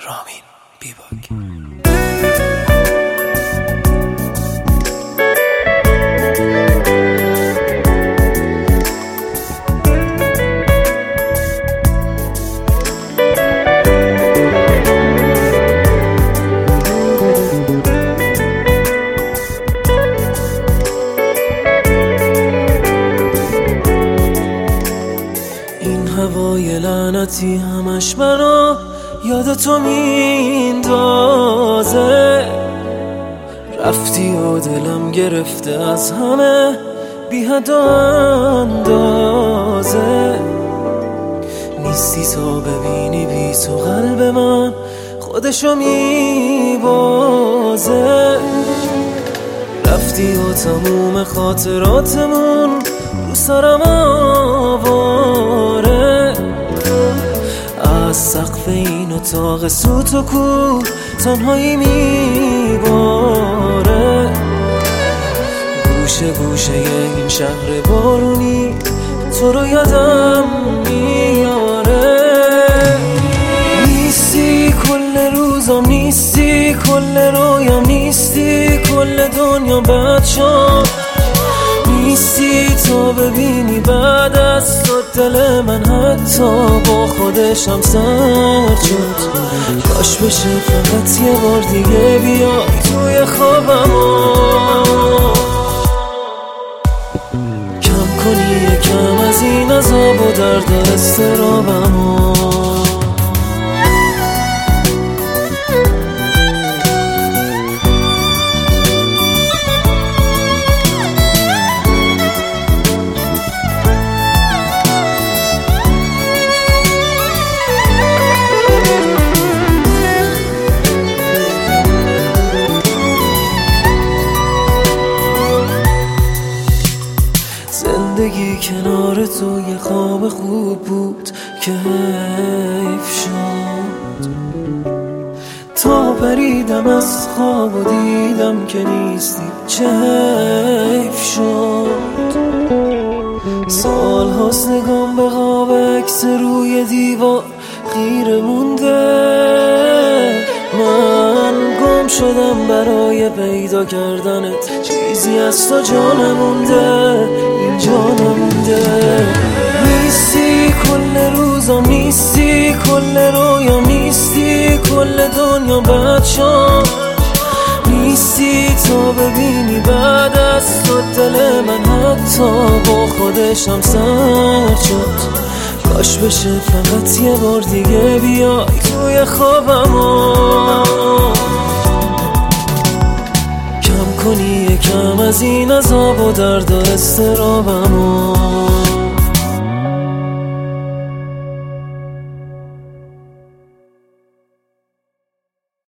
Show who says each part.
Speaker 1: رامین بیباک. این هوای لعنتی همش منو یاد تو میندازه، رفتی و دلم گرفته از همه بی حد و اندازه. نیستی تا ببینی بی تو قلب من خودشو میبازه. رفتی و تموم خاطراتمون رو سرم آواره. از سقف این اتاق سوت و کور تنهایی میباره. گوشه گوشه این شهر بارونی تو رو یادم میاره. نیستی کل روزم، نیستی کل رویام، نیستی کل دنیا بد شد. نیستی تا ببینی بعد از تو دل من حتی با خودشم سرد شد. کاش بشه فقط یه بار دیگه بیای توی خوابم کم کنی یکم از این عذاب و درد و اضطرابم. زندگی کنار تو یه خواب خوب بود که حیف شد. تا پریدم از خواب و دیدم که نیستی چه حیف شد. سال هاست نگام به خواب عکس روی دیوار خیره مونده. من گم شدم برای پیدا کردنت، چیزی از تو جا نمونده، اینجا نمونده. نیستی کل روزم، نیستی کل رویام، نیستی کل دنیا بد شد. نیستی تا ببینی بعد از تو دل من حتی با خودشم سرد شد. کاش بشه فقط یه بار دیگه بیای توی خوابم کم کنی یکم از این عذاب و درد و اضطرابم.